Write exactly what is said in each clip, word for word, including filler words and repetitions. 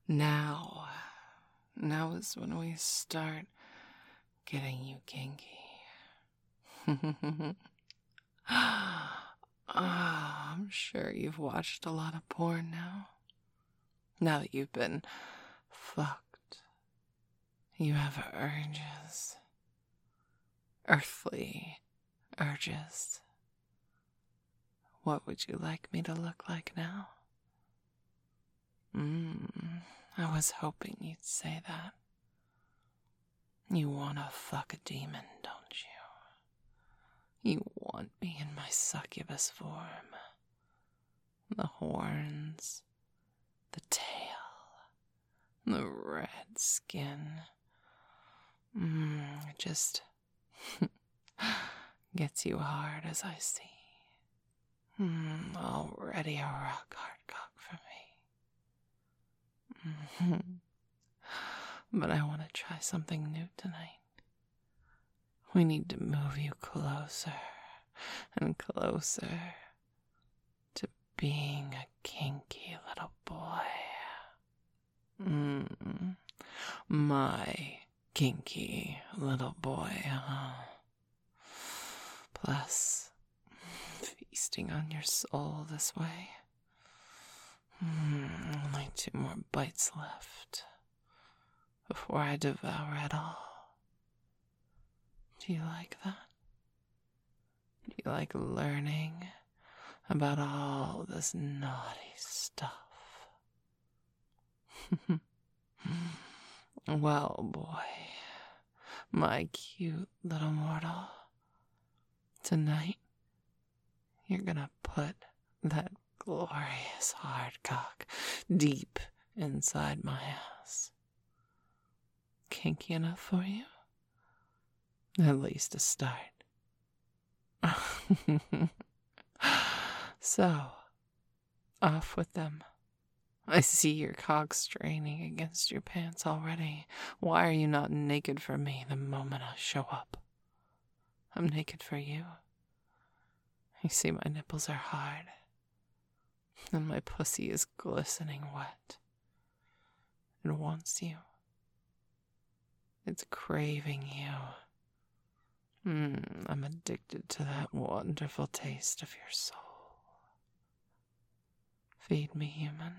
Now, now is when we start getting you kinky. Ah, I'm sure you've watched a lot of porn now. Now that you've been fucked, you have urges. Earthly urges. What would you like me to look like now? Mmm, I was hoping you'd say that. You wanna fuck a demon, don't you? You want me in my succubus form. The horns, the tail, the red skin. Mmm, it just gets you hard as I see. Mmm, already a rock hard cock for me. Mm-hmm. But I want to try something new tonight. We need to move you closer and closer to being a kinky little boy. Mm, my kinky little boy, huh? Plus, feasting on your soul this way. Mm, only two more bites left before I devour it all. Do you like that? Do you like learning about all this naughty stuff? Well, boy, my cute little mortal, tonight you're gonna put that glorious hard cock deep inside my ass. Kinky enough for you? At least a start. So, off with them. I see your cock straining against your pants already. Why are you not naked for me the moment I show up? I'm naked for you. You see my nipples are hard, and my pussy is glistening wet. It wants you. It's craving you. Mm, I'm addicted to that wonderful taste of your soul. Feed me, human.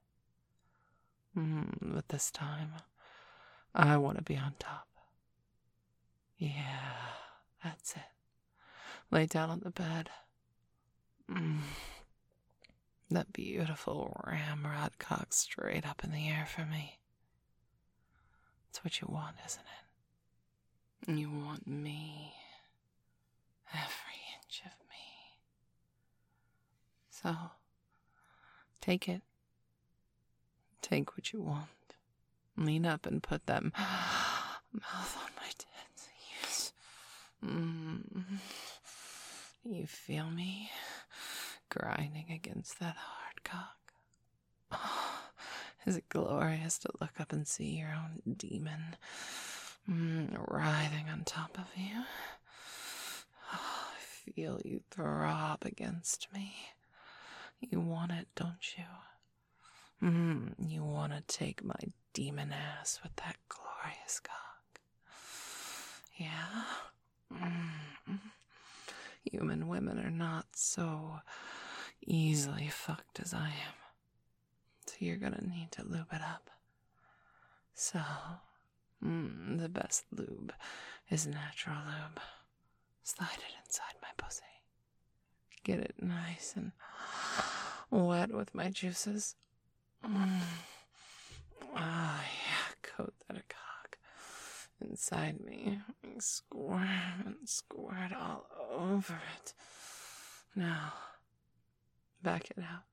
Mm, but this time, I want to be on top. Yeah, that's it. Lay down on the bed. Mm, that beautiful ramrod cock straight up in the air for me. That's what you want, isn't it? You want me. Every inch of me. So, take it. Take what you want. Lean up and put them mouth on my tits. Yes. Mm. You feel me grinding against that hard cock? Oh, is it glorious to look up and see your own demon mm, writhing on top of you? Oh, I feel you throb against me. You want it, don't you? Mm, you want to take my demon ass with that glorious cock. Yeah? Mm. Human women are not so easily fucked as I am. So you're gonna need to lube it up. So, mm, the best lube is natural lube. Slide it inside my pussy. Get it nice and wet with my juices. Mm. Ah, yeah, coat that a cock inside me. Squirt and squirt all over it. Now, back it out.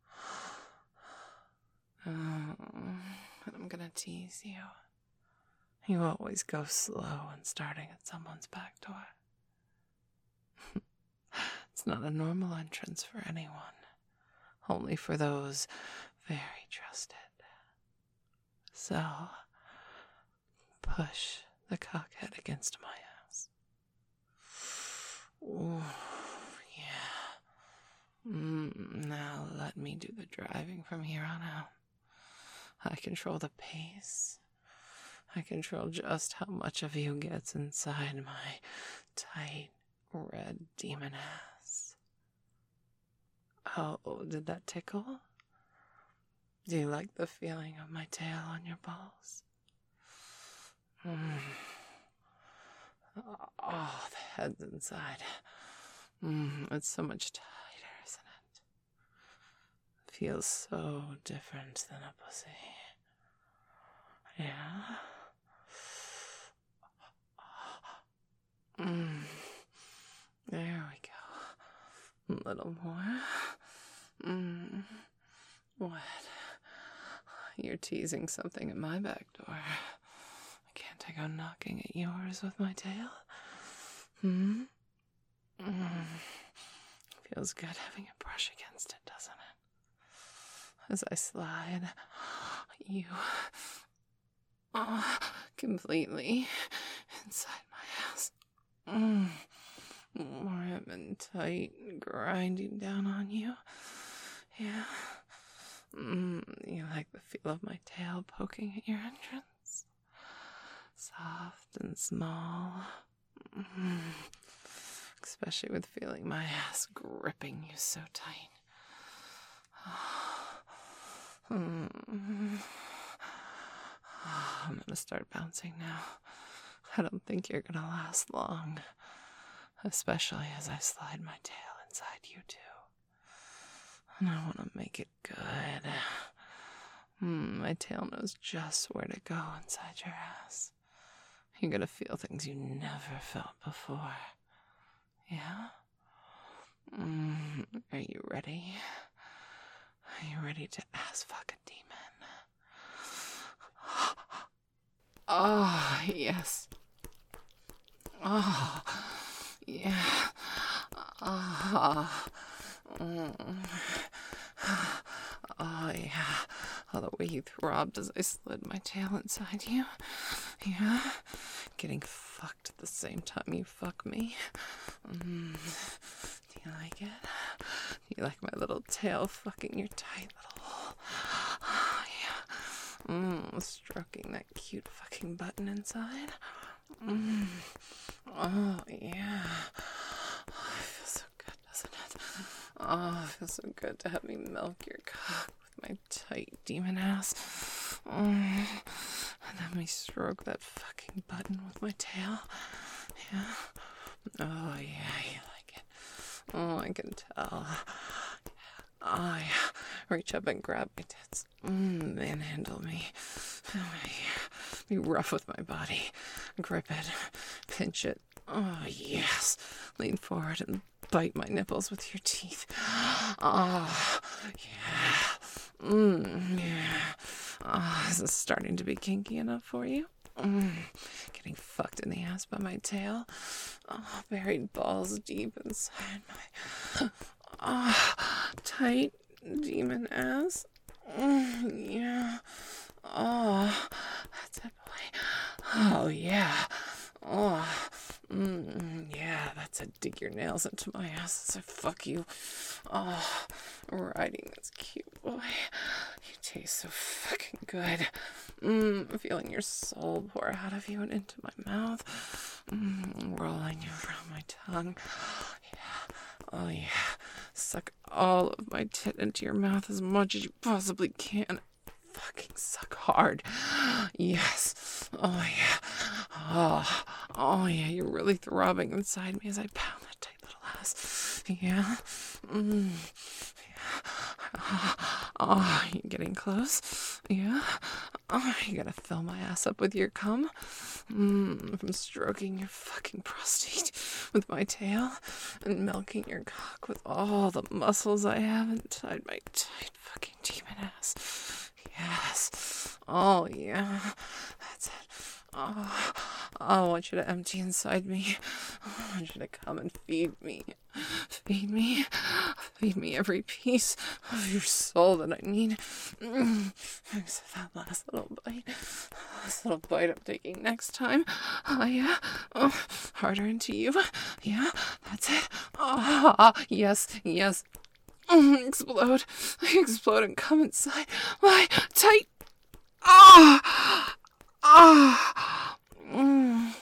Oh, and I'm gonna tease you. You always go slow when starting at someone's back door. It's not a normal entrance for anyone. Only for those very trusted. So, push the cockhead against my ass. Ooh, yeah. Mm, now let me do the driving from here on out. I control the pace. I control just how much of you gets inside my tight, red demon ass. Oh, did that tickle? Do you like the feeling of my tail on your balls? Mm. Oh, the head's inside. Mm, it's so much tighter, isn't it? Feels so different than a pussy. Yeah? Mm. There we go. A little more. Mm. What? You're teasing something at my back door. Can't I go knocking at yours with my tail? Hmm? Mm. Feels good having a brush against it, doesn't it? As I slide, you... Oh, completely inside my ass. Mm. Warm and tight, grinding down on you. Yeah. Mm. You like the feel of my tail poking at your entrance? Soft and small. Mm. Especially with feeling my ass gripping you so tight. Mm. I'm gonna start bouncing now. I don't think you're gonna last long. Especially as I slide my tail inside you too. And I want to make it good. Mm, my tail knows just where to go inside your ass. You're gonna feel things you never felt before. Yeah? Mm, are you ready? Are you ready to ass fuck a demon? Oh, yes. Oh, yeah. Oh, mm. Oh, yeah. Oh, the way you throbbed as I slid my tail inside you. Yeah. Getting fucked at the same time you fuck me. Mm. Do you like it? Do you like my little tail fucking your tight little hole? Oh, yeah. Mm, stroking that cute fucking button inside. Mm. Oh, yeah. Oh, it feels so good, doesn't it? Oh, it feels so good to have me milk your cock with my tight demon ass. Oh, and have me stroke that fucking button with my tail. Yeah. Oh, yeah, you like it. Oh, I can tell. Oh, yeah. Reach up and grab my tits. Mm, manhandle me. Oh, yeah. Be rough with my body. Grip it. Pinch it. Oh, yes. Lean forward and bite my nipples with your teeth. Oh, yeah. Mm, yeah. Oh, is this starting to be kinky enough for you? Mm, getting fucked in the ass by my tail. Oh, buried balls deep inside my oh, tight demon ass. Mm, yeah. Oh, that's it, boy. Oh, yeah. Oh, mm, yeah, that's a dig your nails into my ass as I fuck you. Oh, riding this cute boy. You taste so fucking good. Mm, feeling your soul pour out of you and into my mouth. Mm, rolling you around my tongue. Yeah. Oh, yeah. Suck all of my tit into your mouth as much as you possibly can. Fucking suck hard. Yes. Oh, yeah. Oh, oh, yeah. You're really throbbing inside me as I pound that tight little ass. Yeah. Mm. Yeah. Oh, you getting close? Yeah. Oh, you gotta fill my ass up with your cum. Mm, from stroking your fucking prostate with my tail and milking your cock with all the muscles I have inside my tight fucking demon ass. Yes. Oh, yeah. That's it. Oh, I want you to empty inside me. I want you to come and feed me. Feed me. Feed me every piece of your soul that I need. Except that last little bite. Last little bite I'm taking next time. Oh, yeah. Oh, harder into you. Yeah, that's it. Oh, yes, yes. Explode. Explode and come inside my tight Ah! Ah! Mm.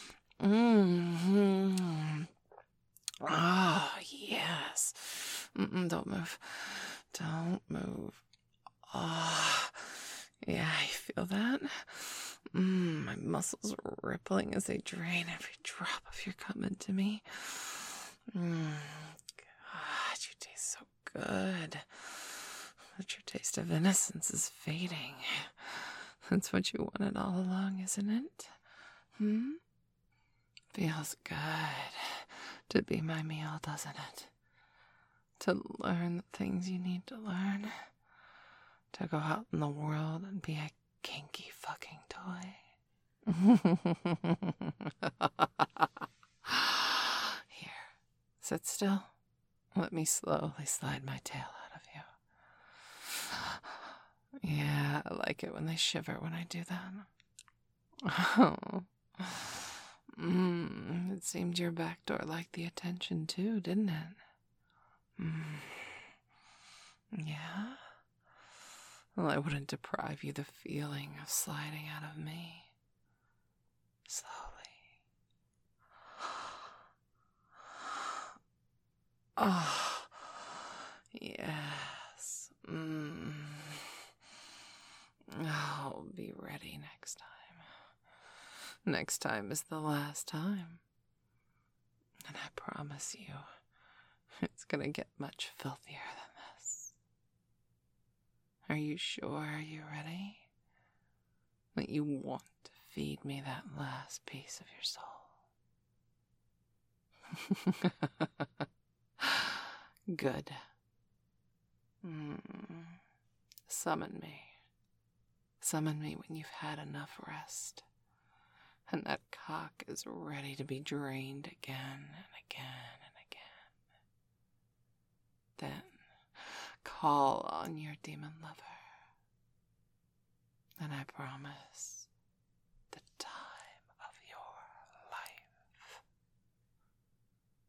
Mm. Oh, yes. Mm-mm, don't move. Don't move. Oh, yeah, I feel that. Mm, my muscles are rippling as they drain every drop of your cum into me. Mm, God, you taste so good. But your taste of innocence is fading. That's what you wanted all along, isn't it? Hmm? Feels good to be my meal, doesn't it? To learn the things you need to learn. To go out in the world and be a kinky fucking toy. Here, sit still. Let me slowly slide my tail out of you. Yeah, I like it when they shiver when I do that. Oh. Mm, it seemed your back door liked the attention too, didn't it? Mm. Yeah? Well, I wouldn't deprive you the feeling of sliding out of me. Slowly. Oh, yes. Mm. I'll be ready next time. Next time is the last time. And I promise you, it's gonna get much filthier than this. Are you sure? Are you ready? That you want to feed me that last piece of your soul? Good. Mm. Summon me. Summon me when you've had enough rest. And that cock is ready to be drained again and again and again. Then call on your demon lover. And I promise